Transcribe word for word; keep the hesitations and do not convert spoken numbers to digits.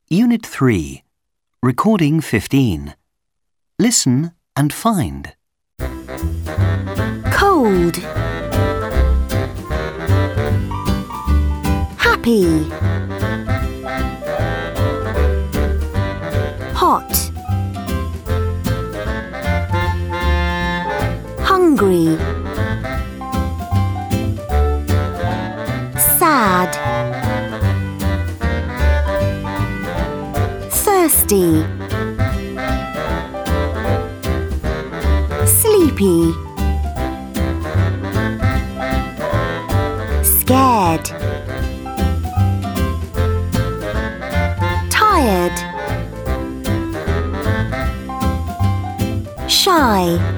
Unit three. Recording fifteen. Listen and find. Cold. Happy. Hot. Hungry. Sad. Thirsty. Sleepy. Scared. Tired. Shy.